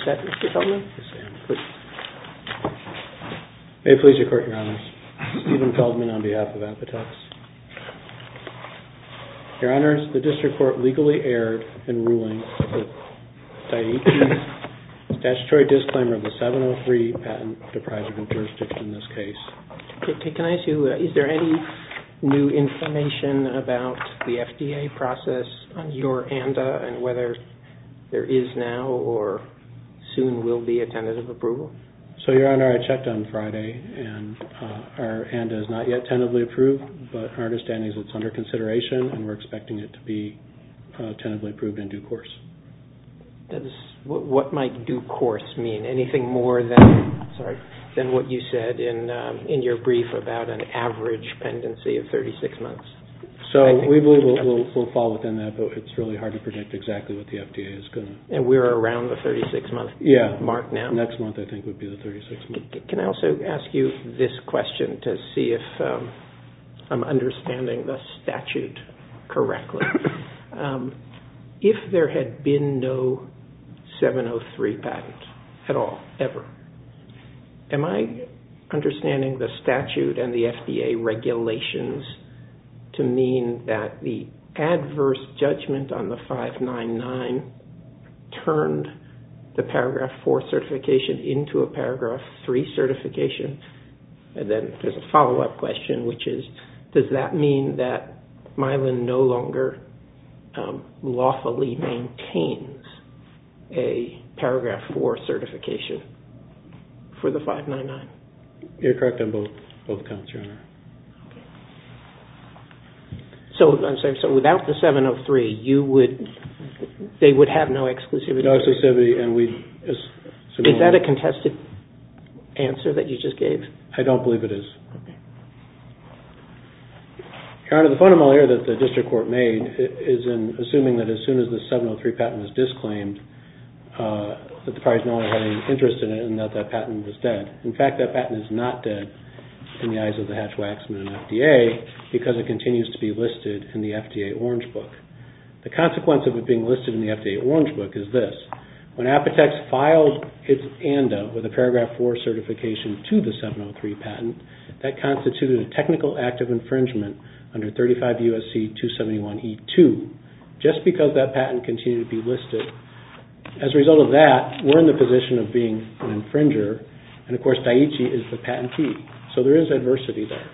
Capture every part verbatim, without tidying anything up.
set, Mister Feldman? Yes, I am. Please. May it please your Court, Your Honors. Stephen Feldman on behalf of Apotex. Your Honors, the District Court legally erred in ruling that Daiichi's statutory disclaimer of the seven oh three patent deprives it of jurisdiction in this case. Okay, can I ask you, uh, is there any new information about the F D A process on your ANDA and whether there is now or soon will be a tentative approval? So, Your Honor, I checked on Friday, and uh, our ANDA is not yet tentatively approved, but our understanding is it's under consideration, and we're expecting it to be uh, tentatively approved in due course. That is, what, what might due course mean? Anything more than sorry than what you said in um, in your brief about an average pendency of thirty-six months? So we believe we'll, we'll, we'll fall within that, but it's really hard to predict exactly what the F D A is going to... And we're around the thirty-six month yeah, mark now? Next month, I think, would be the thirty-six month. Can I also ask you this question to see if um, I'm understanding the statute correctly? um, if there had been no seven oh three patent at all, ever, am I understanding the statute and the F D A regulations to mean that the adverse judgment on the five ninety-nine turned the paragraph four certification into a paragraph three certification? And then there's a follow-up question, which is, does that mean that Mylan no longer um, lawfully maintains a paragraph four certification for the five ninety-nine? You're correct on both both counts, Your Honor. So, I'm sorry, so without the seven oh three, you would, they would have no exclusivity? No exclusivity, and we... Is that a contested answer that you just gave? I don't believe it is. Okay. Your Honor, the fundamental error that the District Court made is in assuming that as soon as the seven oh three patent was disclaimed, uh, that the parties no longer had any interest in it and that that patent was dead. In fact, that patent is not dead in the eyes of the Hatch-Waxman and F D A because it continues to be listed in the F D A Orange Book. The consequence of it being listed in the F D A Orange Book is this. When Apotex filed its ANDA with a paragraph four certification to the seven oh three patent, that constituted a technical act of infringement under thirty-five U S C two seventy-one E two, just because that patent continued to be listed. As a result of that, we're in the position of being an infringer, and of course Daiichi is the patentee. So there is adversity there.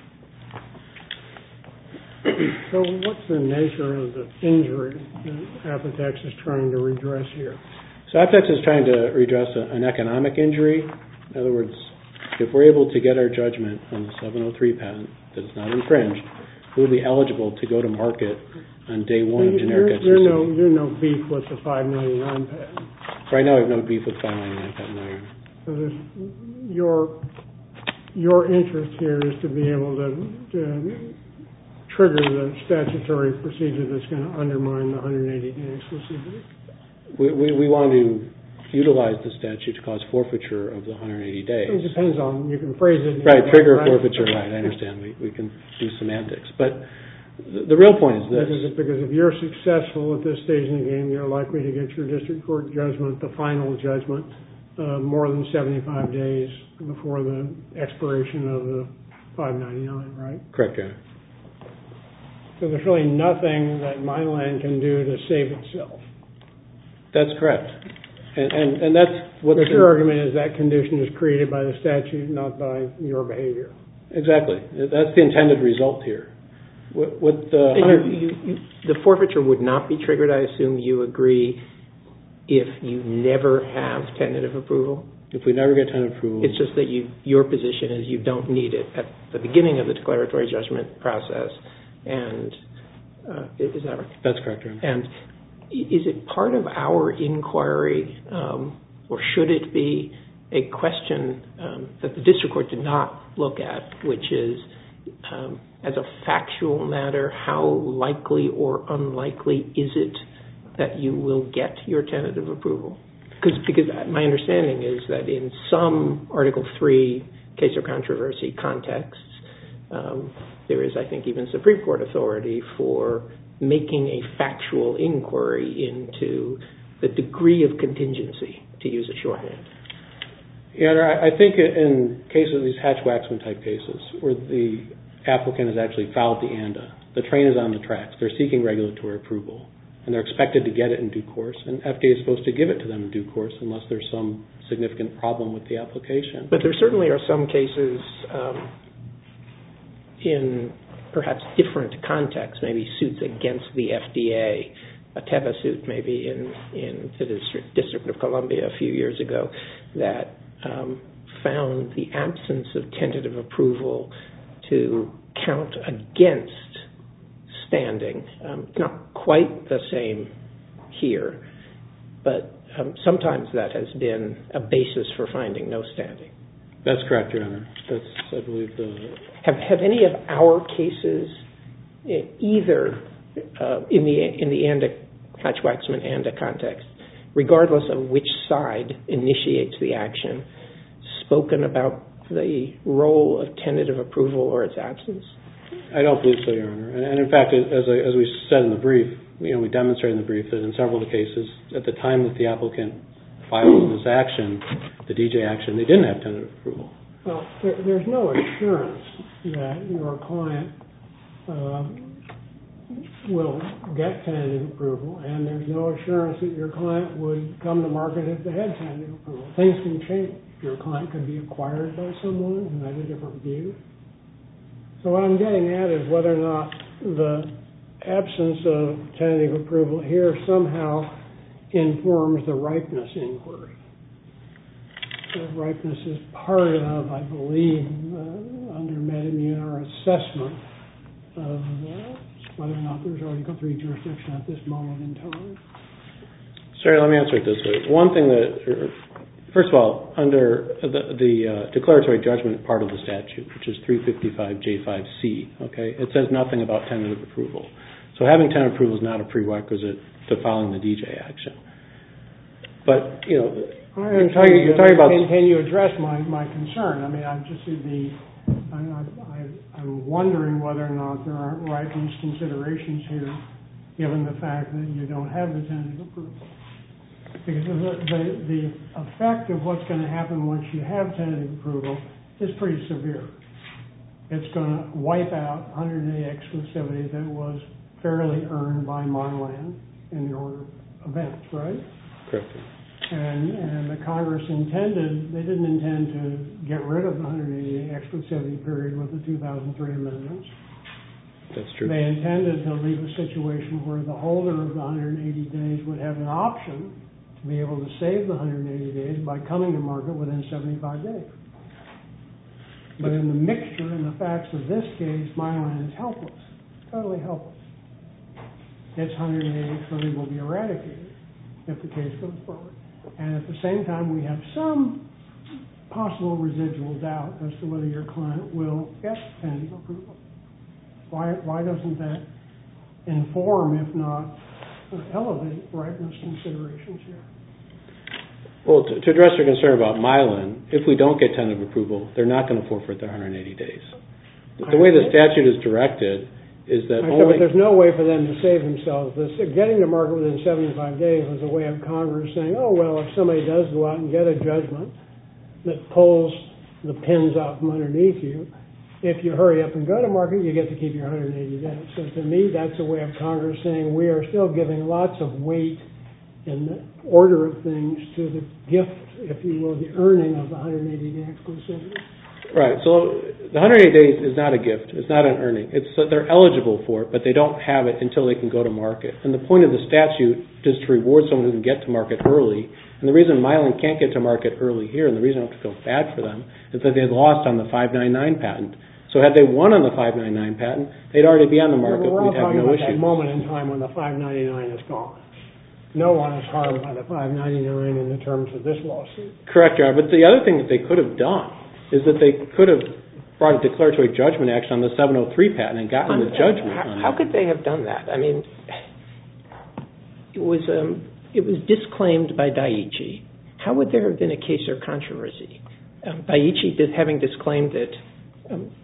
So what's the nature of the injury that Apotex is trying to redress here? So Apotex is trying to redress a, an economic injury. In other words, if we're able to get our judgment on the seven oh three patent that is not infringed, we'll be eligible to go to market on day one so of generic exclusivity. You're no, you're no beef with the five ninety-nine patent? Right now I have no beef with the five ninety-nine patent. No, so this, your... Your interest here is to be able to, to trigger the statutory procedure that's going to undermine the one hundred eighty day exclusivity. We, we, we want to utilize the statute to cause forfeiture of the one hundred eighty days. It depends on, you can phrase it. Right, trigger right? forfeiture, right, I understand. We, we can do semantics. But the, the real point is this. Because, because if you're successful at this stage in the game, you're likely to get your district court judgment, the final judgment, Uh, more than seventy-five days before the expiration of the five ninety-nine, right? Correct, yeah. So there's really nothing that Mylan can do to save itself. That's correct. And, and, and that's what... But your argument is that condition is created by the statute, not by your behavior. Exactly. That's the intended result here. What, what the... You, you, you, the forfeiture would not be triggered, I assume you agree, if you never have tentative approval? If we never get tentative approval... It's just that you, your position is you don't need it at the beginning of the declaratory judgment process, and uh, is that right? That's correct, Your Honor. And is it part of our inquiry, um, or should it be a question um, that the district court did not look at, which is, um, as a factual matter, how likely or unlikely is it that you will get your tentative approval? Because because my understanding is that in some Article three case or controversy contexts, um, there is, I think, even Supreme Court authority for making a factual inquiry into the degree of contingency to use a shorthand. Yeah, I think in cases of these Hatch-Waxman type cases where the applicant has actually filed the A N D A, the train is on the tracks, they're seeking regulatory approval, and they're expected to get it in due course, and F D A is supposed to give it to them in due course unless there's some significant problem with the application. But there certainly are some cases um, in perhaps different contexts, maybe suits against the F D A, a Teva suit maybe in, in the District, District of Columbia a few years ago, that um, found the absence of tentative approval to count against standing. Um, it's not quite the same here, but um, sometimes that has been a basis for finding no standing. That's correct, Your Honor. That's, I believe, the... Have, have any of our cases, either uh, in the in the ANDA, Hatch-Waxman ANDA context, regardless of which side initiates the action, spoken about the role of tentative approval or its absence? I don't believe so, Your Honor. And, and in fact, as, I, as we said in the brief, you know, we demonstrated in the brief that in several of the cases, at the time that the applicant filed this action, the D J action, they didn't have tentative approval. Well, there, there's no assurance that your client uh, will get tentative approval, and there's no assurance that your client would come to market if they had tentative approval. Things can change. Your client could be acquired by someone who has a different view. So what I'm getting at is whether or not the absence of tentative approval here somehow informs the ripeness inquiry. The ripeness is part of, I believe, uh, under MedImmune, our assessment of uh, whether or not there's Article three jurisdiction at this moment in time. Sir, let me answer it this way. One thing that, first of all, under the, the uh, declaratory judgment part of the statute, which is three fifty-five J five C, okay, it says nothing about tentative approval. So having tentative approval is not a prerequisite to filing the D J action. But, you know, I you're talking, you're talking about... Can, can you address my, my concern? I mean, I'm just the... I, I, I'm wondering whether or not there aren't ripeness considerations here, given the fact that you don't have the tentative approval. Because the, the, the effect of what's going to happen once you have tentative approval is pretty severe. It's going to wipe out one hundred day exclusivity that was fairly earned by Mylan in the order of events, right? Correct. And, and the Congress intended, they didn't intend to get rid of the one hundred eighty day exclusivity period with the two thousand three amendments. That's true. They intended to leave a situation where the holder of the one hundred eighty days would have an option to be able to save the one hundred eighty days by coming to market within seventy-five days. But in the mixture and the facts of this case, Mylan is helpless, totally helpless. Its one hundred eighty exclusivity will be eradicated if the case goes forward. And at the same time, we have some possible residual doubt as to whether your client will get tentative approval. Why, why doesn't that inform, if not elevate, ripeness considerations here? Well, to, to address your concern about Mylan, if we don't get tentative approval, they're not going to forfeit their one hundred eighty days. The, the way the statute is directed is that I only... said, but there's no way for them to save themselves. This, getting to market within seventy-five days was a way of Congress saying, oh, well, if somebody does go out and get a judgment that pulls the pins out from underneath you, if you hurry up and go to market, you get to keep your one hundred eighty days. So to me, that's a way of Congress saying we are still giving lots of weight in the order of things to the gift, if you will, the earning of the one hundred eighty day exclusivity. Right. So the one hundred eighty days is not a gift. It's not an earning. It's uh, they're eligible for it, but they don't have it until they can go to market. And the point of the statute is to reward someone who can get to market early. And the reason Mylan can't get to market early here, and the reason I have to feel bad for them, is that they lost on the five ninety-nine patent. So had they won on the five ninety-nine patent, they'd already be on the market. Well, we're all We'd have talking no about issue. that moment in time when the five ninety-nine is gone. No one is harmed by the five ninety-nine in the terms of this lawsuit. Correct, Your Honor. But the other thing that they could have done is that they could have brought a declaratory judgment action on the seven oh three patent and gotten the judgment how, on how that. could they have done that? I mean, it was um, it was disclaimed by Daiichi. How would there have been a case or controversy? Um, Daiichi, did, having disclaimed it, um,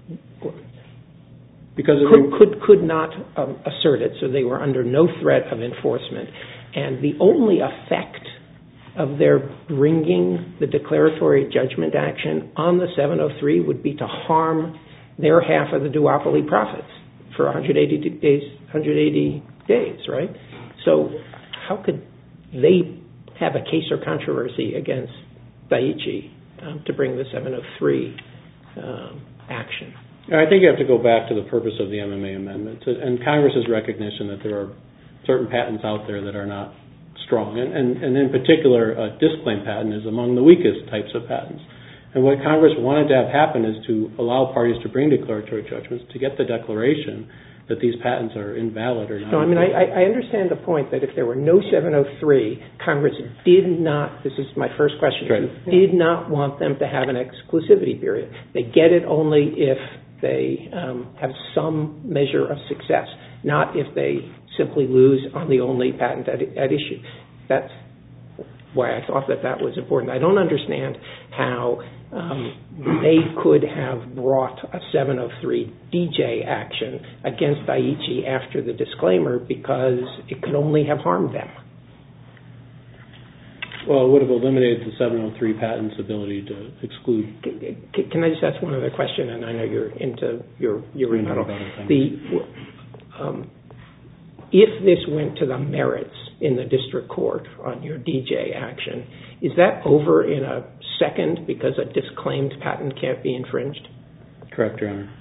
because could, could could not um, assert it, so they were under no threat of enforcement. And the only effect of their bringing the declaratory judgment action on the seven oh three would be to harm their half of the duopoly profits for one hundred eighty days, one hundred eighty days, right? So how could they have a case or controversy against Daiichi um, to bring the seven oh three um, action? I think you have to go back to the purpose of the M M A amendment and Congress's recognition that there are certain patents out there that are not strong. And, and, and in particular, a disclaim patent is among the weakest types of patents. And what Congress wanted to have happen is to allow parties to bring declaratory judgments to get the declaration that these patents are invalid or not. No, I mean, I, I understand the point that if there were no seven oh three, Congress did not, this is my first question, right. did not want them to have an exclusivity period. They get it only if they um, have some measure of success, not if they simply lose on the only patent at, at issue. That's why I thought that that was important. I don't understand how um, they could have brought a seven oh three D J action against Daiichi after the disclaimer because it could only have harmed them. Well, it would have eliminated the seven oh three patent's ability to exclude. Can, can I just ask one other question? And I know you're into your, your rebuttal. The, um, if this went to the merits in the district court on your D J action, is that over in a second because a disclaimed patent can't be infringed? Correct, Your Honor.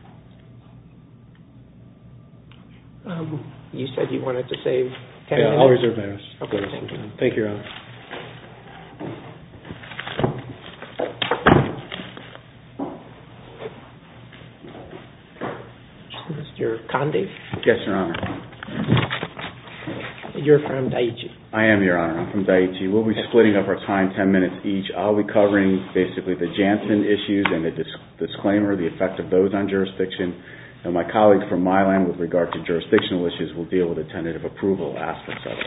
Um, you said you wanted to save ten yeah, minutes? I'll reserve my rest. Okay, thank you. Thank you, Your Honor. Mister Conde? Yes, Your Honor. You're from Daiichi. I am, Your Honor. I'm from Daiichi. We'll be splitting up our time ten minutes each. I'll be covering basically the Janssen issues and the dis- disclaimer, the effect of those on jurisdiction. And my colleague from Milan, with regard to jurisdictional issues, will deal with the tentative approval aspects of it.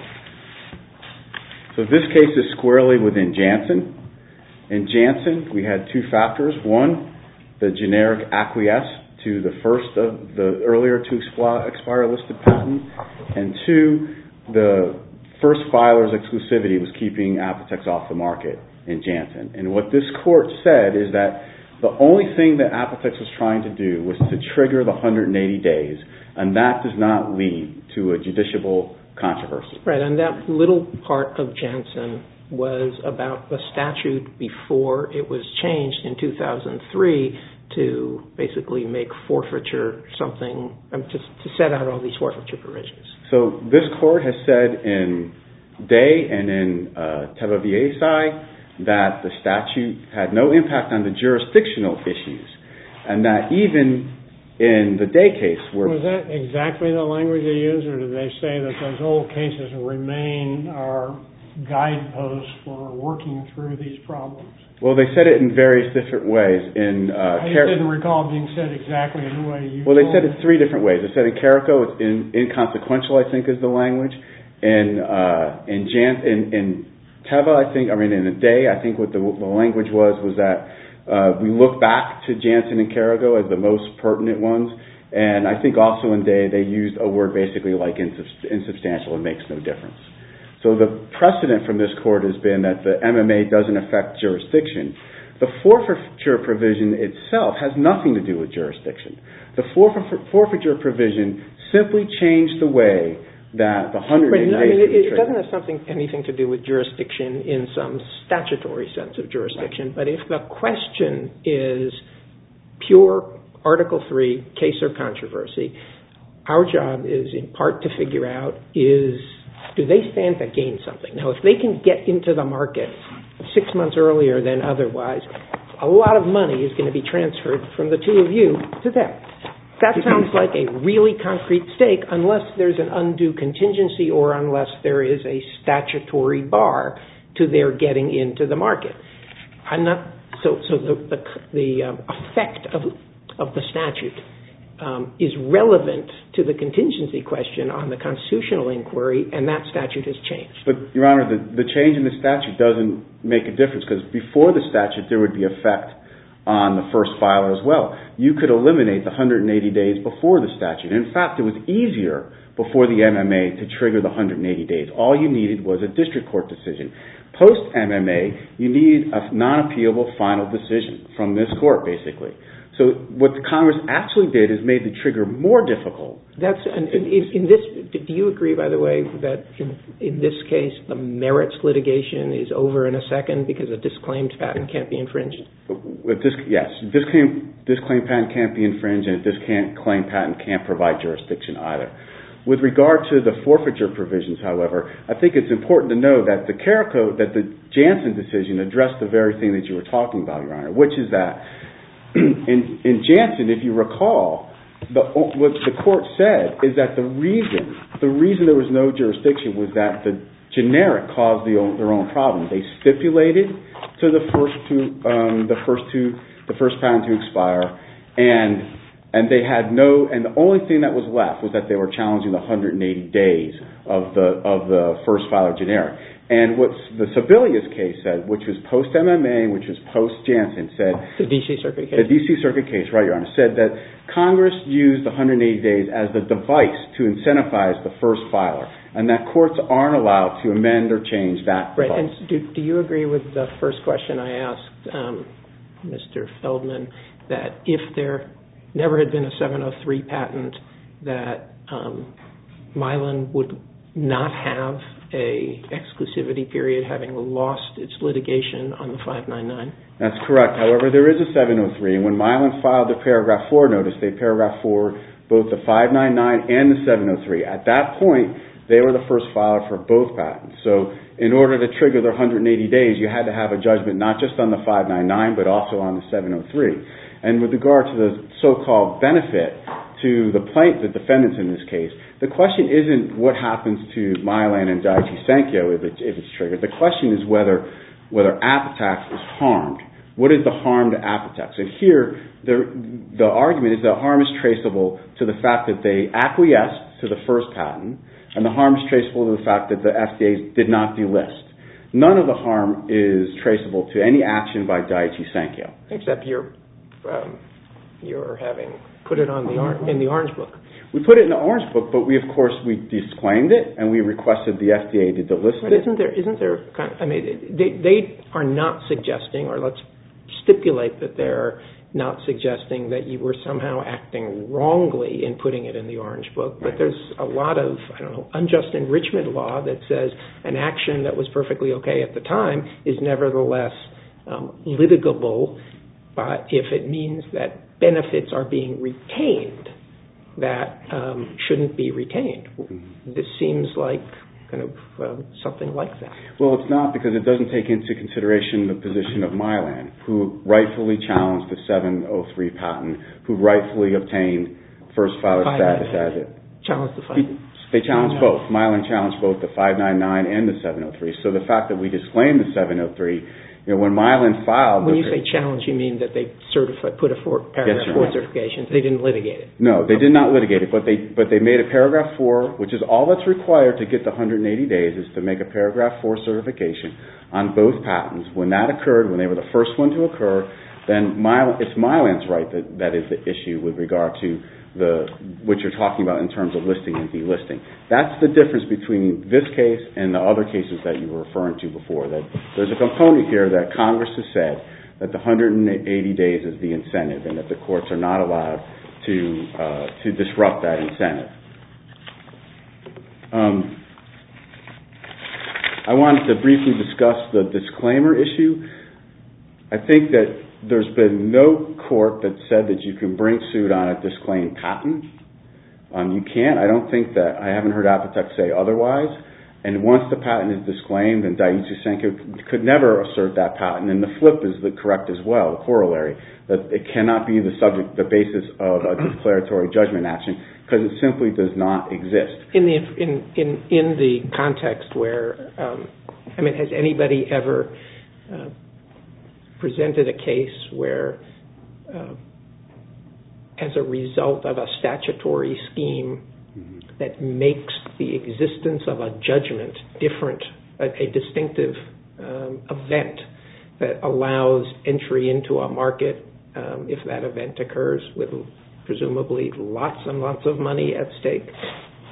So this case is squarely within Janssen. In Janssen, we had two factors. One, the generic acquiesce to the first of the earlier to expire listed patent. And two, the first filer's exclusivity was keeping Apotex off the market in Janssen. And what this court said is that the only thing that Apotex was trying to do was to trigger the one hundred eighty days, and that does not lead to a judiciable controversy. Right, and that little part of Janssen was about the statute before it was changed in two thousand three to basically make forfeiture something, um, to, to set out all these forfeiture provisions. So this court has said in Day and in uh, Teva Viesai that the statute had no impact on the jurisdictional issues, and that even in the Day case where... Was that exactly the language they used, or did they say that those old cases remain our guideposts for working through these problems? Well, they said it in various different ways. In uh, I Car- didn't recall being said exactly in the way you Well, they said it it three different ways. They said in Carrico, it's in, inconsequential, I think is the language. In uh, in, Jan- in in Teva, I think, I mean, in the Day, I think what the, the language was was that uh, we look back to Janssen and Carrico as the most pertinent ones. And I think also in Day, they used a word basically like insubst- insubstantial. It makes no difference. So the precedent from this court has been that the M M A doesn't affect jurisdiction. The forfeiture provision itself has nothing to do with jurisdiction. The forfeiture provision simply changed the way that the one hundred eighty right, I mean, days... It, it doesn't have something anything to do with jurisdiction in some statutory sense of jurisdiction, right. But if the question is pure Article three case or controversy, our job is in part to figure out is... do they stand to gain something? Now, if they can get into the market six months earlier than otherwise, a lot of money is going to be transferred from the two of you to them. That sounds like a really concrete stake unless there's an undue contingency or unless there is a statutory bar to their getting into the market. I'm not so so the the, the um, effect of of the statute Um, is relevant to the contingency question on the constitutional inquiry, and that statute has changed. But, Your Honor, the, the change in the statute doesn't make a difference because before the statute there would be effect on the first filer as well. You could eliminate the one hundred eighty days before the statute. In fact, it was easier before the M M A to trigger the one hundred eighty days. All you needed was a district court decision. Post-M M A, you need a non-appealable final decision from this court, basically. So what Congress actually did is made the trigger more difficult. That's in, in, in this. Do you agree, by the way, that in, in this case the merits litigation is over in a second because a disclaimed patent can't be infringed? With this, yes, disclaimed disclaimed patent can't be infringed, and a disclaimed patent can't provide jurisdiction either. With regard to the forfeiture provisions, however, I think it's important to know that the Carrico, that the Jansen decision addressed the very thing that you were talking about, Your Honor, which is that in, in Jansen, if you recall, the, what the court said is that the reason, the reason there was no jurisdiction was that the generic caused the, their own problem. They stipulated to the first two, um, the first two, the first patent to expire, and and they had no, and the only thing that was left was that they were challenging the one hundred eighty days of the of the first filer generic. And what the Sebelius case said, which was post-M M A, which was post-Jansen, said... The D C Circuit case. The D C Circuit case, right, Your Honor, said that Congress used the one hundred eighty days as the device to incentivize the first filer, and that courts aren't allowed to amend or change that device. Right, and do, do you agree with the first question I asked um, Mister Feldman, that if there never had been a seven oh three patent, that um, Mylan would not have a exclusivity period, having lost its litigation on the five ninety-nine? That's correct. However, there is a seven oh three, and when Mylan filed the paragraph four notice, they paragraph four both the five ninety-nine and the seven oh three. At that point, they were the first filer for both patents. So in order to trigger their one hundred eighty days, you had to have a judgment not just on the five ninety-nine, but also on the seven oh three. And with regard to the so-called benefit to the plaintiff, the defendants in this case, the question isn't what happens to Mylan and Daiichi Sankyo if, it, if it's triggered. The question is whether whether Apotex is harmed. What is the harm to Apotex? And here, the, the argument is that harm is traceable to the fact that they acquiesced to the first patent, and the harm is traceable to the fact that the F D A did not delist. None of the harm is traceable to any action by Daiichi Sankyo. Except you're, um, you're having put it on the or- in the Orange Book. We put it in the Orange Book, but we, of course, we disclaimed it, and we requested the F D A to delist but it. Isn't there, isn't there, kind of, I mean, they, they are not suggesting, or let's stipulate that they're not suggesting that you were somehow acting wrongly in putting it in the Orange Book, but right. There's a lot of, I don't know, unjust enrichment law that says an action that was perfectly okay at the time is nevertheless um, litigable, but if it means that benefits are being retained that um, shouldn't be retained. Mm-hmm. This seems like kind of uh, something like that. Well, it's not, because it doesn't take into consideration the position of Mylan, who rightfully challenged the seven oh three patent, who rightfully obtained first filer status as it. Challenged the five. They challenged both. Mylan challenged both the five ninety-nine and the seven oh three. So the fact that we disclaimed the seven oh three, you know, when Mylan filed... When you say challenge, you mean that they certified, put a four, paragraph yes, four certification. They didn't litigate it. No, they did not litigate it, but they but they made a paragraph four, which is all that's required to get the one hundred eighty days, is to make a paragraph four certification on both patents. When that occurred, when they were the first one to occur, then Mylan, it's Mylan's right that, that is the issue with regard to the what you're talking about in terms of listing and delisting. That's the difference between this case and the other cases that you were referring to before. That there's a component here that Congress has said that the one hundred eighty days is the incentive, and that the courts are not allowed to uh, to disrupt that incentive. Um, I wanted to briefly discuss the disclaimer issue. I think that there's been no court that said that you can bring suit on a disclaimed patent. Um, you can't. I don't think that, I haven't heard Apotex say otherwise. And once the patent is disclaimed, then Daiichi Sankyo could never assert that patent. And the flip is the correct as well, the corollary, that it cannot be the subject, the basis of a declaratory judgment action, because it simply does not exist. In the in in, in the context where, um, I mean, has anybody ever uh, presented a case where, uh, as a result of a statutory scheme mm-hmm. that makes the existence of a judgment different, a, a distinctive um, event that allows entry into a market um, if that event occurs with presumably lots and lots of money at stake?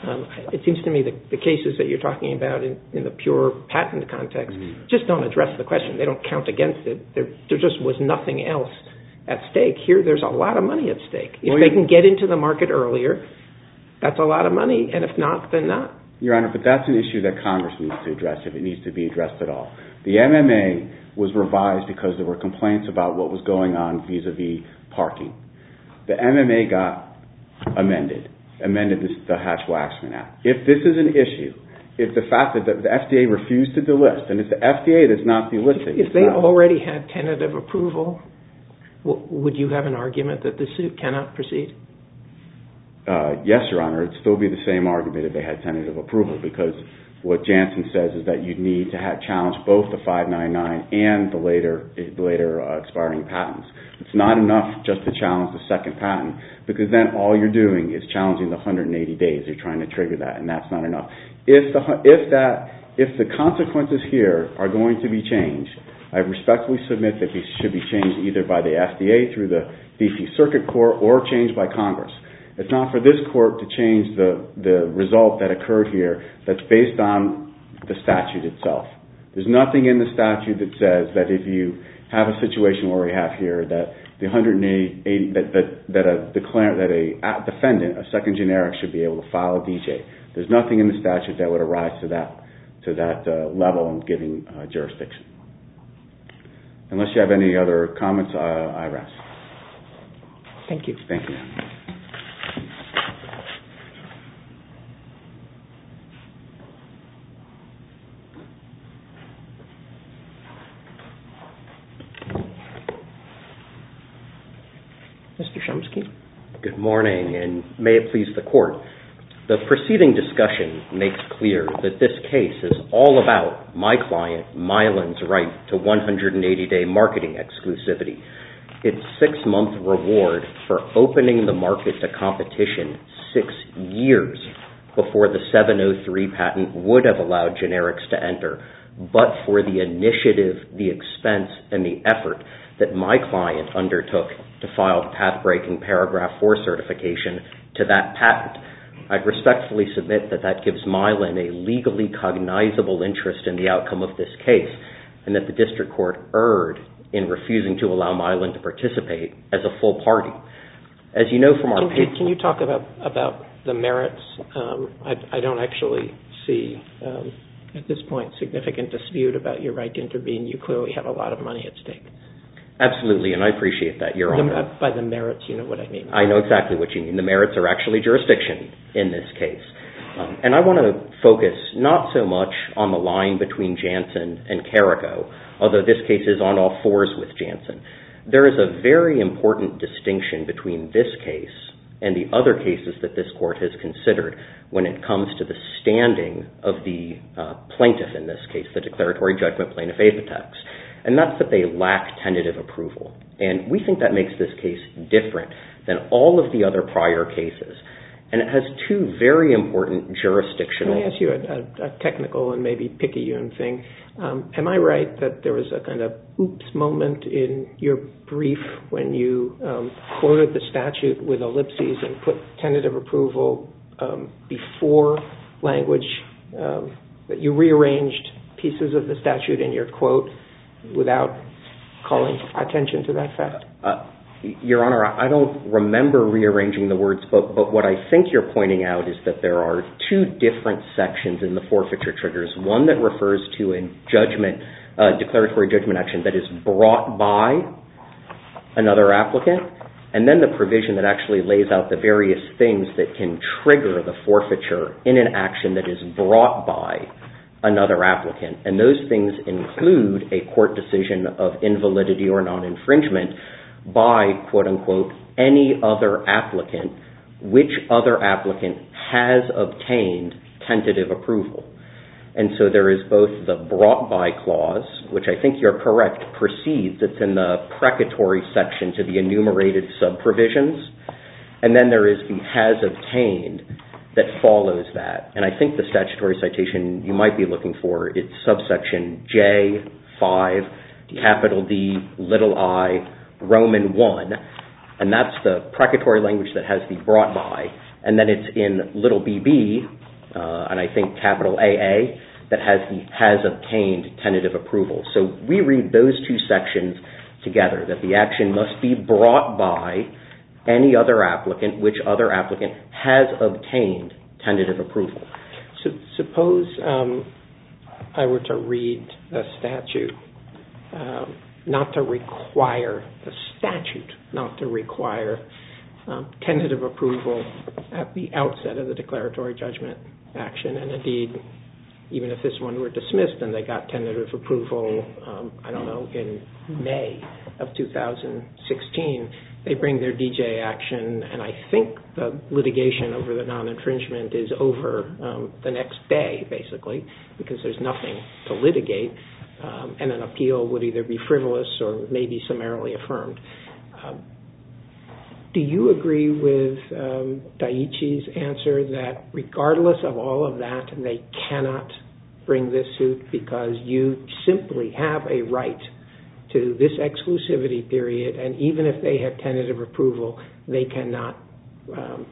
Um, it seems to me that the cases that you're talking about in, in the pure patent context mm-hmm. just don't address the question. They don't count against it. There, there just was nothing else at stake. Here, there's a lot of money at stake. If well, they can get into the market earlier, that's a lot of money, and if not, then not. Your Honor, but that's an issue that Congress needs to address if it needs to be addressed at all. The M M A was revised because there were complaints about what was going on vis-a-vis parking. The M M A got amended, amended this, the Hatch-Waxman Act. If this is an issue, if the fact that the, the F D A refused to delist, and it's the F D A that's not delisting. If they not, already had tentative approval, w- would you have an argument that the suit cannot proceed? Uh, yes, Your Honor. It'd still be the same argument if they had tentative approval, because what Janssen says is that you'd need to have challenge both the five ninety-nine and the later the later uh, expiring patents. It's not enough just to challenge the second patent, because then all you're doing is challenging the one hundred eighty days. You're trying to trigger that, and that's not enough. If the if that if the consequences here are going to be changed, I respectfully submit that these should be changed either by the F D A through the D C Circuit Court or changed by Congress. It's not for this court to change the, the result that occurred here that's based on the statute itself. There's nothing in the statute that says that if you have a situation where we have here that the one hundred eighty that that, that a declare that a defendant, a second generic, should be able to file a D J. There's nothing in the statute that would arise to that to that uh, level in giving uh, jurisdiction. Unless you have any other comments, uh, I rest. Thank you. Thank you. Mister Shumsky. Good morning, and may it please the Court. The preceding discussion makes clear that this case is all about my client, Mylan's, right to one hundred eighty day marketing exclusivity. Its six-month reward for opening the market to competition six years before the seven oh three patent would have allowed generics to enter, but for the initiative, the expense, and the effort that my client undertook to file path-breaking paragraph four certification to that patent. I'd respectfully submit that that gives Mylan a legally cognizable interest in the outcome of this case, and that the district court erred in refusing to allow Mylan to participate as a full party. As you know from our... Can, can, can you talk about, about the merits? Um, I, I don't actually see, um, at this point, significant dispute about your right to intervene. You clearly have a lot of money at stake. Absolutely, and I appreciate that, Your Honor. The, by the merits, you know what I mean. I know exactly what you mean. The merits are actually jurisdiction in this case. Um, and I want to focus not so much on the line between Janssen and Carrico, although this case is on all fours with Janssen. There is a very important distinction between this case and the other cases that this court has considered when it comes to the standing of the uh, plaintiff in this case, the declaratory judgment plaintiff Apotex. And that's that they lack tentative approval. And we think that makes this case different than all of the other prior cases. And it has two very important jurisdictional... Can I ask you a, a, a technical and maybe picayune thing? Um, am I right that there was a kind of oops moment in your brief when you um, quoted the statute with ellipses and put tentative approval um, before language, um, that you rearranged pieces of the statute in your quote without calling attention to that fact? Uh, Your Honor, I don't remember rearranging the words, but, but what I think you're pointing out is that there are two different sections in the forfeiture triggers. One that refers to a judgment, uh, declaratory judgment action that is brought by another applicant, and then the provision that actually lays out the various things that can trigger the forfeiture in an action that is brought by another applicant. And those things include a court decision of invalidity or non-infringement by, quote unquote, any other applicant, which other applicant has obtained tentative approval. And so there is both the brought by clause, which I think you're correct, precedes, it's in the precatory section to the enumerated sub-provisions, and then there is the has obtained that follows that. And I think the statutory citation you might be looking for, it's subsection J five, capital D, little I, Roman one, and that's the precatory language that has the brought by. and then it's in little bb, uh, and I think capital A A, that has the has obtained tentative approval. So we read those two sections together, that the action must be brought by any other applicant, which other applicant has obtained tentative approval. So suppose um, I were to read the statute, um, not to require the statute, not to require um, tentative approval at the outset of the declaratory judgment action, and indeed, even if this one were dismissed and they got tentative approval, um, I don't know, in May of two thousand sixteen, they bring their D J action, and I think the litigation over the non-infringement is over um, the next day, basically, because there's nothing to litigate, um, and an appeal would either be frivolous or maybe summarily affirmed. Um, do you agree with um, Daiichi's answer that regardless of all of that, they cannot bring this suit because you simply have a right to this exclusivity period, and even if they have tentative approval, they cannot um,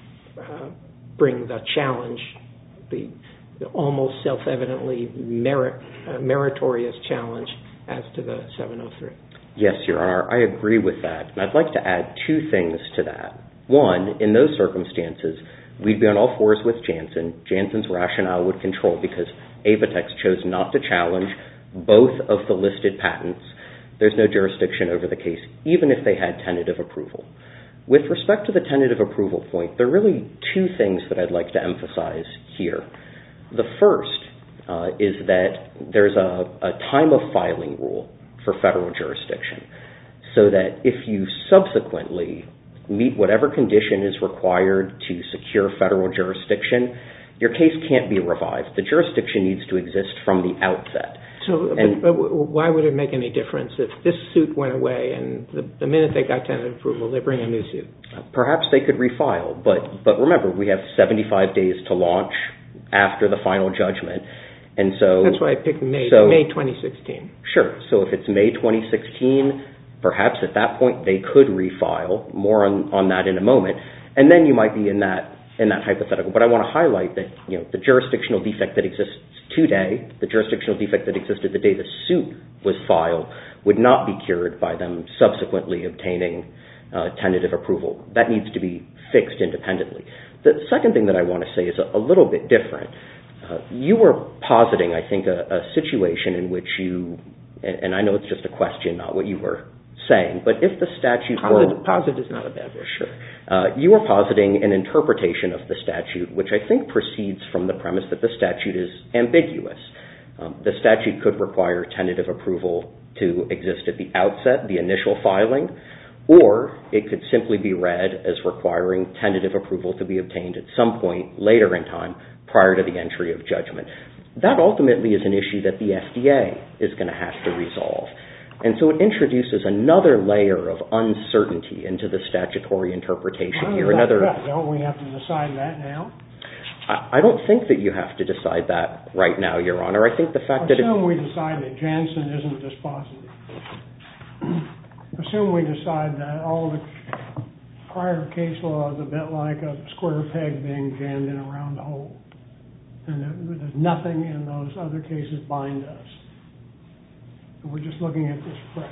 uh, bring the challenge, the, the almost self-evidently merit, uh, meritorious challenge as to the seven oh three? Yes, Your Honor, I agree with that. And I'd like to add two things to that. One, in those circumstances, we'd be on all fours with Janssen. Janssen's rationale would control because Apotex chose not to challenge both of the listed patents. There's no jurisdiction over the case, even if they had tentative approval. With respect to the tentative approval point, there are really two things that I'd like to emphasize here. The first uh, is that there's a, a time of filing rule for federal jurisdiction, so that if you subsequently meet whatever condition is required to secure federal jurisdiction, your case can't be revived. The jurisdiction needs to exist from the outset. So and, but, but why would it make any difference if this suit went away and the, the minute they got tentative approval, they bring a new suit? Perhaps they could refile, but, but remember, we have seventy-five days to launch after the final judgment. And so that's why I picked May, so, May twenty sixteen. Sure. So if it's May twenty sixteen, perhaps at that point they could refile. More on, on that in a moment. And then you might be in that in that hypothetical. But I want to highlight that, you know, the jurisdictional defect that exists today, the jurisdictional defect that existed the day the suit was filed, would not be cured by them subsequently obtaining uh, tentative approval. That needs to be fixed independently. The second thing that I want to say is a, a little bit different. Uh, you were positing, I think, a, a situation in which you, and, and I know it's just a question, not what you were saying, but if the statute posit, were... Posit is not a bad word. Sure. Uh, you were positing an interpretation of the statute, which I think proceeds from the premise that the statute is ambiguous. Um, the statute could require tentative approval to exist at the outset, the initial filing, or it could simply be read as requiring tentative approval to be obtained at some point later in time prior to the entry of judgment. That ultimately is an issue that the F D A is going to have to resolve. And so it introduces another layer of uncertainty into the statutory interpretation here. Another, don't we have to decide that now? I, I don't think that you have to decide that right now, Your Honor. I think the fact that... Assume we decide that Janssen isn't dispositive. Assume we decide that all the prior case law is a bit like a square peg being jammed in a round hole, and there's nothing in those other cases bind us. We're just looking at this fresh.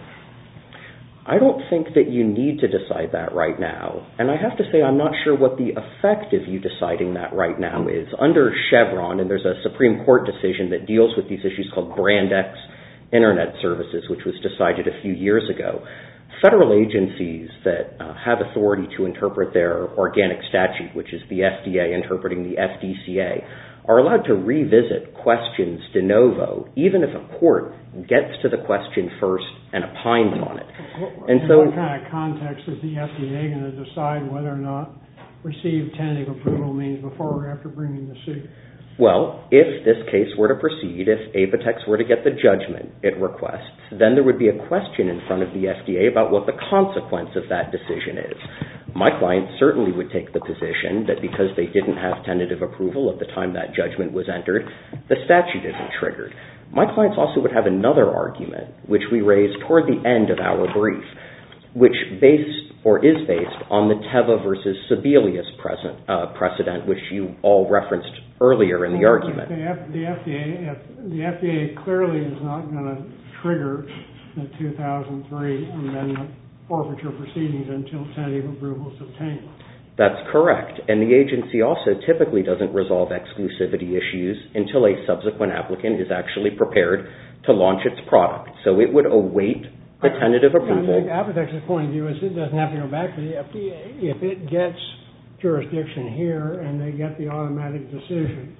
I don't think that you need to decide that right now. And I have to say I'm not sure what the effect of you deciding that right now is. Under Chevron, and there's a Supreme Court decision that deals with these issues called Brand X Internet Services, which was decided a few years ago. Federal agencies that uh, have authority to interpret their organic statute, which is the F D A interpreting the F D C A, are allowed to revisit questions de novo, even if a court gets to the question first and opines on it. And In so, what kind of context is the F D A going to decide whether or not received tentative approval means before or after bringing the suit? well, if this case were to proceed, if Apotex were to get the judgment it requests, then there would be a question in front of the F D A about what the consequence of that decision is. My client certainly would take the position that because they didn't have tentative approval at the time that judgment was entered, the statute isn't triggered. My clients also would have another argument, which we raised toward the end of our brief. which based or is based on the Teva versus Sebelius present, uh, precedent, which you all referenced earlier in the well, argument. The, F, the, F D A, the F D A clearly is not going to trigger the two thousand three amendment forfeiture proceedings until tentative approval is obtained. That's correct. And the agency also typically doesn't resolve exclusivity issues until a subsequent applicant is actually prepared to launch its product. So it would await the tentative approval. Yeah, the Apotex's point of view is it doesn't have to go back to the F D A. If it gets jurisdiction here and they get the automatic decision,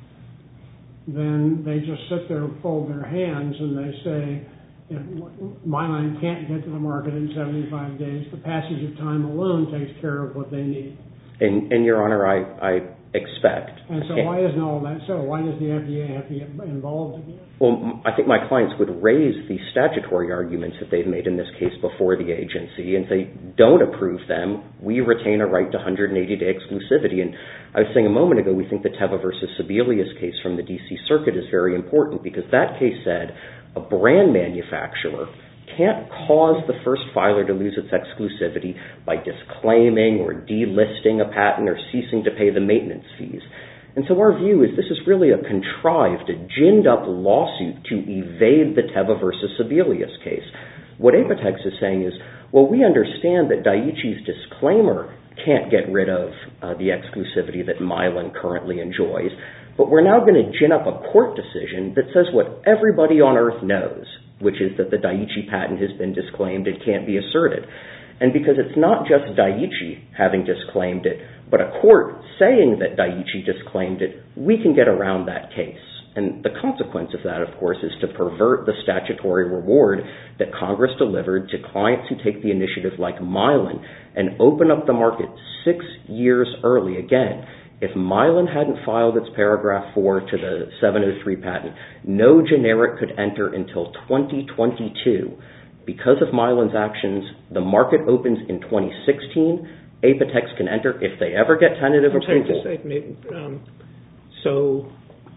then they just sit there and fold their hands and they say, if Mylan can't get to the market in seventy-five days, the passage of time alone takes care of what they need. And, and Your Honor, I, I expect. And so why isn't all that so? Why does the F D A have to get involved again? Well, I think my clients would raise the statutory arguments that they've made in this case before the agency, and if they don't approve them, we retain a right to one hundred eighty day exclusivity. And I was saying a moment ago, we think the Teva versus Sebelius case from the D C Circuit is very important because that case said a brand manufacturer can't cause the first filer to lose its exclusivity by disclaiming or delisting a patent or ceasing to pay the maintenance fees. And so our view is this is really a contrived, a ginned-up lawsuit to evade the Teva versus Sebelius case. What Apotex is saying is, well, we understand that Daiichi's disclaimer can't get rid of uh, the exclusivity that Mylan currently enjoys, but we're now going to gin up a court decision that says what everybody on earth knows, which is that the Daiichi patent has been disclaimed, it can't be asserted. And because it's not just Daiichi having disclaimed it, but a court saying that Daiichi disclaimed it, we can get around that case. And the consequence of that, of course, is to pervert the statutory reward that Congress delivered to clients who take the initiative like Mylan and open up the market six years early. Again, if Mylan hadn't filed its paragraph four to the seven oh three patent, no generic could enter until twenty twenty-two. Because of Mylan's actions, the market opens in twenty sixteen. Apotex can enter if they ever get tentative I'm approval. Sorry to say, maybe, um, so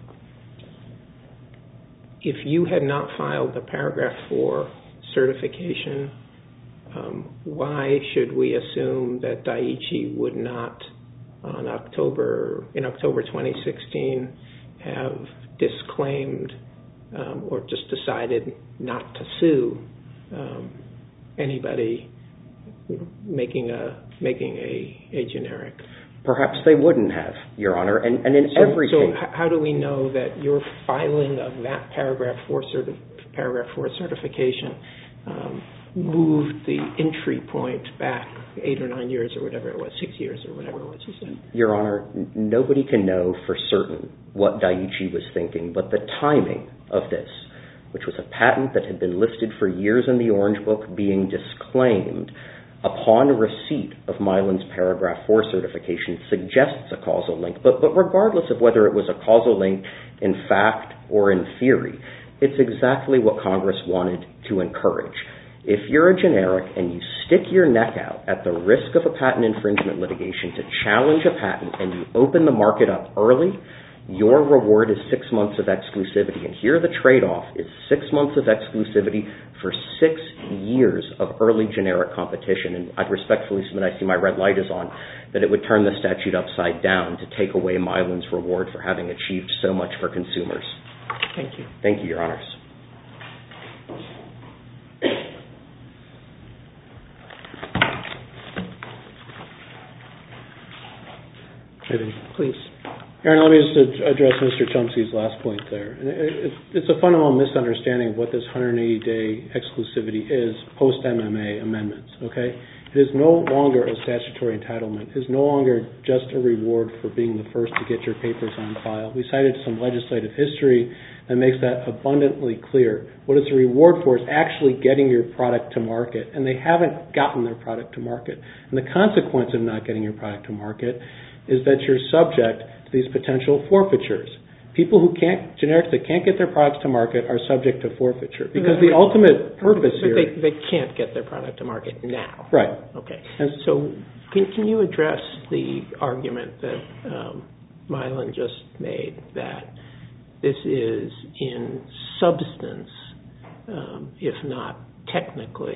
if you had not filed the paragraph four certification, um, why should we assume that Daiichi would not, on October in October twenty sixteen, have disclaimed um, or just decided not to sue um, anybody making a making a, a generic? Perhaps they wouldn't have, Your Honor, and, and in so, every so case. So how do we know that your filing of that paragraph four, certi- paragraph four certification um, moved the entry point back eight or nine years or whatever it was, six years or whatever it was you said? Your Honor, nobody can know for certain what Daiichi was thinking, but the timing of this, which was a patent that had been listed for years in the Orange Book, being disclaimed upon receipt of Mylan's paragraph four certification suggests a causal link. But, but regardless of whether it was a causal link in fact or in theory, it's exactly what Congress wanted to encourage. If you're a generic and you stick your neck out at the risk of a patent infringement litigation to challenge a patent and you open the market up early, your reward is six months of exclusivity. And here the trade-off is six months of exclusivity for six years of early generic competition. And I'd respectfully submit, I see my red light is on, that it would turn the statute upside down to take away Mylan's reward for having achieved so much for consumers. Thank you. Thank you, Your Honors. Please. Aaron, let me just address Mister Chomsky's last point there. It's a fundamental misunderstanding of what this one hundred eighty day exclusivity is post-M M A amendments, okay? It is no longer a statutory entitlement. It is no longer just a reward for being the first to get your papers on file. We cited some legislative history that makes that abundantly clear. What it's a reward for is actually getting your product to market, and they haven't gotten their product to market. And the consequence of not getting your product to market is that you're subject to these potential forfeitures. People who can't, generics that can't get their products to market are subject to forfeiture. Because the ultimate purpose but here... They, they can't get their product to market now. Right. Okay. And so can, can you address the argument that um, Mylan just made, that this is in substance, um, if not technically,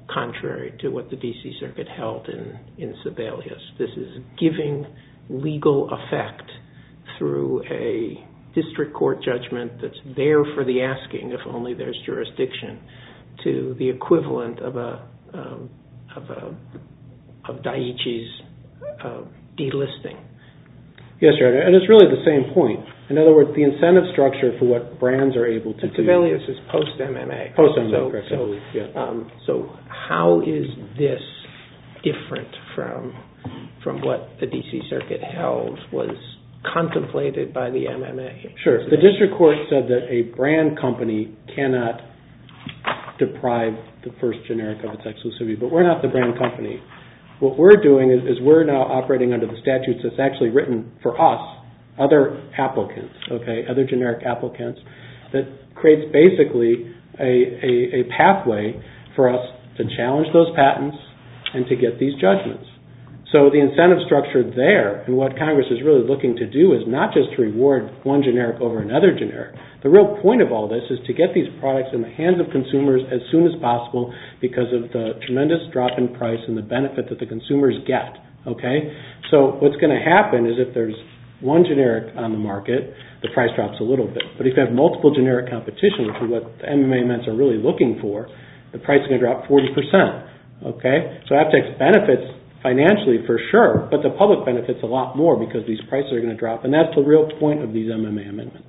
contrary to what the D C Circuit held in, in Sebelius. This is giving legal effect through a district court judgment that's there for the asking, if only there's jurisdiction, to the equivalent of a um, of a of Daiichi's uh, delisting. Yes, Your Honor, and it's really the same point. In other words, the incentive structure for what brands are able to and do. Sebelius is post-M M A. Post-M M A, so, correct, so, I believe, yeah. um, so how is this different from from what the D C Circuit held was contemplated by the M M A? Sure. The district court said that a brand company cannot deprive the first generic of its exclusivity, but we're not the brand company. What we're doing is, is we're now operating under the statutes that's actually written for us, other applicants, okay, other generic applicants, that creates basically a, a, a pathway for us to challenge those patents and to get these judgments. So the incentive structure there, and what Congress is really looking to do, is not just to reward one generic over another generic. The real point of all this is to get these products in the hands of consumers as soon as possible because of the tremendous drop in price and the benefit that the consumers get. Okay? So what's going to happen is if there's one generic on the market, the price drops a little bit. But if you have multiple generic competition, which is what the M M A amendments are really looking for, the price is going to drop forty percent. Okay? So Aptex benefits financially for sure, but the public benefits a lot more because these prices are going to drop, and that's the real point of these M M A amendments.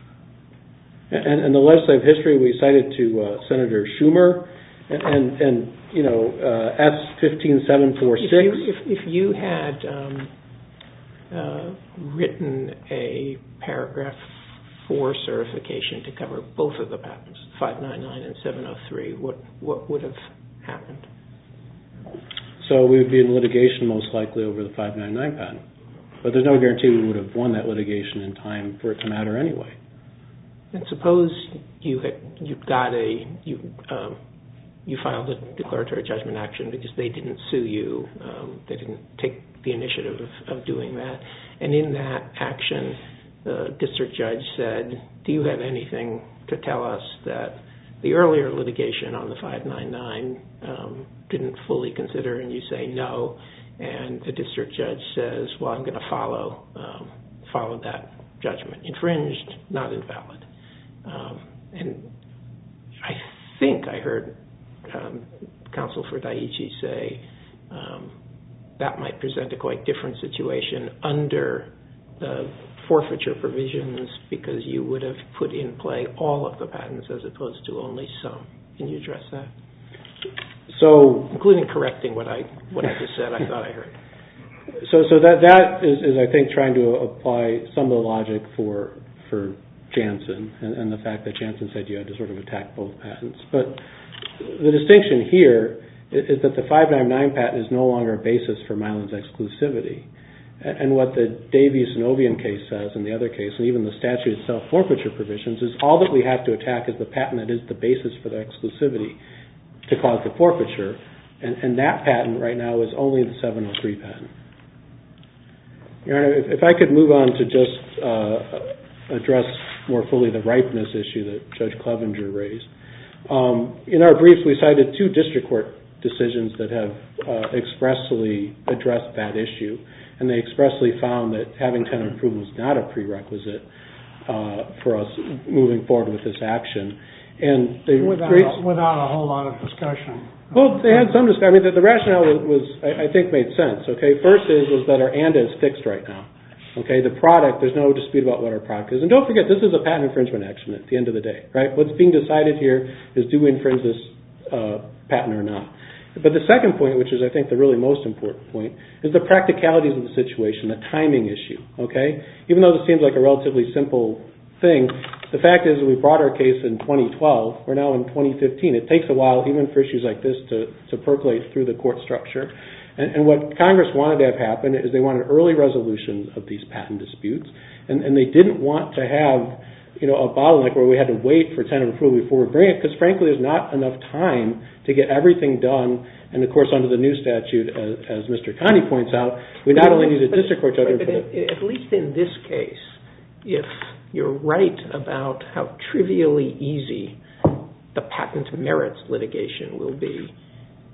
And, and the legislative history we cited to uh, Senator Schumer, and, and, and you know, uh, S fifteen seven forty-six. If you, if, if you had um, uh, written a paragraph four certification to cover both of the patents, five ninety-nine and seven oh three, what what would have happened? So we would be in litigation most likely over the five ninety-nine patent. But there's no guarantee we would have won that litigation in time for it to matter anyway. And suppose you had you got a you um, you filed a declaratory judgment action because they didn't sue you, um, they didn't take the initiative of, of doing that, and in that action, the district judge said, "Do you have anything to tell us that the earlier litigation on the five ninety-nine um, didn't fully consider?" And you say no, and the district judge says, "Well, I'm going to follow um, follow that judgment. Infringed, not invalid." Um, and I think I heard um, counsel for Daiichi say um, that might present a quite different situation under the forfeiture provisions because you would have put in play all of the patents as opposed to only some. Can you address that? So, including correcting what I what I just said. I thought I heard. So, so that that is, is I think trying to apply some of the logic for for Janssen and, and the fact that Janssen said you had to sort of attack both patents. But the distinction here is, is that the five ninety-nine patent is no longer a basis for Mylan's exclusivity. And what the Davies and Ovian case says, and the other case, and even the statute itself, forfeiture provisions, is all that we have to attack is the patent that is the basis for the exclusivity to cause the forfeiture. And, and that patent right now is only the seven oh three patent. Your Honor, if, if I could move on to just uh, address more fully the ripeness issue that Judge Clevenger raised. Um, in our briefs, we cited two district court decisions that have uh, expressly addressed that issue. And they expressly found that having tenant approval is not a prerequisite uh, for us moving forward with this action. And they without, raised, a, without a whole lot of discussion. Well, they had some discussion. I mean, the, the rationale was, was I, I think, made sense. Okay, first is was that our ANDA is fixed right now. Okay, the product, there's no dispute about what our product is. And don't forget, this is a patent infringement action at the end of the day, right? What's being decided here is do we infringe this uh, patent or not? But the second point, which is I think the really most important point, is the practicalities of the situation, the timing issue, okay? Even though this seems like a relatively simple thing, the fact is we brought our case in twenty twelve. We're now in twenty fifteen. It takes a while, even for issues like this, to, to percolate through the court structure. And, and what Congress wanted to have happen is they wanted early resolution of these patent disputes, and, and they didn't want to have, you know, a bottleneck where we had to wait for tentative approval before we bring it, because frankly there's not enough time to get everything done. And of course, under the new statute, as, as Mister Connie points out, we not only need a district court judgment, but it, at least in this case, if you're right about how trivially easy the patent merits litigation will be,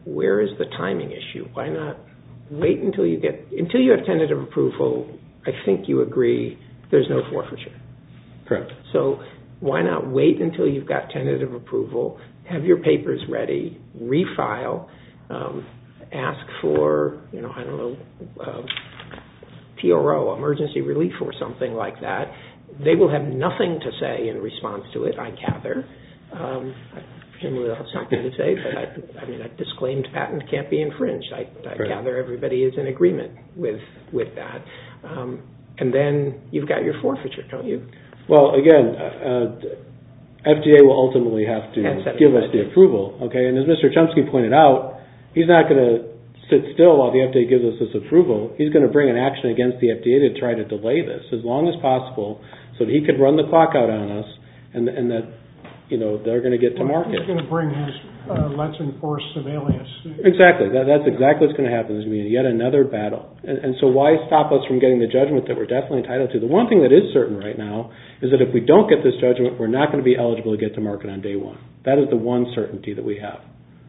where is the timing issue? Why not wait until you get, until you have tentative approval? I think you agree there's no forfeiture. Correct. So why not wait until you've got tentative approval, have your papers ready, refile, um, ask for, you know, I don't know, uh, T R O, emergency relief or something like that. They will have nothing to say in response to it, I gather. Um, presumably they'll have something to say, but I, I mean, a disclaimed patent can't be infringed. I, I right. gather everybody is in agreement with with that. Um, and then you've got your forfeiture, don't you? Well, again, uh, F D A will ultimately have to give us the approval, okay? And as Mister Chomsky pointed out, he's not going to sit still while the F D A gives us this approval. He's going to bring an action against the F D A to try to delay this as long as possible so that he could run the clock out on us and, and that, you know, they're going to get to well, market. He's going to bring his uh, let's enforce Sibelius. Exactly. That, that's exactly what's going to happen. There's going to be yet another battle. And, and so why stop us from getting the judgment that we're definitely entitled to? The one thing that is certain right now is that if we don't get this judgment, we're not going to be eligible to get to market on day one. That is the one certainty that we have.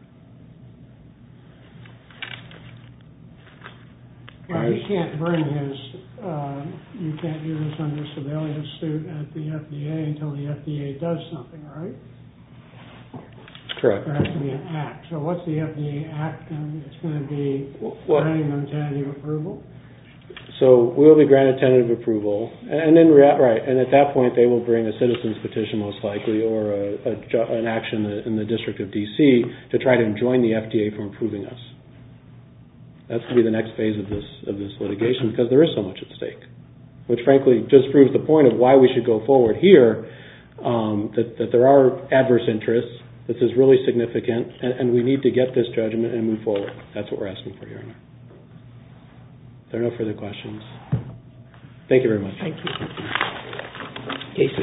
Well, he can't bring his, uh, you can't do this under Sibelius suit at the F D A until the F D A does something, right? Correct. There has to be an act. So what's the F D A act? And it's going to be Well, granting them tentative approval? So we'll be granted tentative approval, and then right, and at that point they will bring a citizen's petition most likely, or a, a, an action in the, in the District of D C to try to enjoin the F D A from approving us. That's going to be the next phase of this of this litigation because there is so much at stake, which frankly just proves the point of why we should go forward here. Um, that, that there are adverse interests. This is really significant, and, and we need to get this judgment and move forward. That's what we're asking for here. There are no further questions. Thank you very much. Thank you. Case